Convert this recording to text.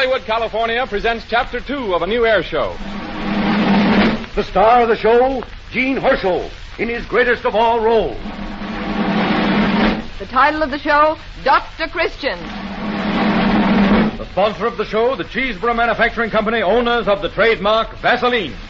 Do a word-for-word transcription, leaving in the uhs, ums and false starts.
Hollywood, California presents Chapter Two of a new air show. The star of the show, Gene Herschel, in his greatest of all roles. The title of the show, Doctor Christian. The sponsor of the show, the Cheeseborough Manufacturing Company, owners of the trademark Vaseline.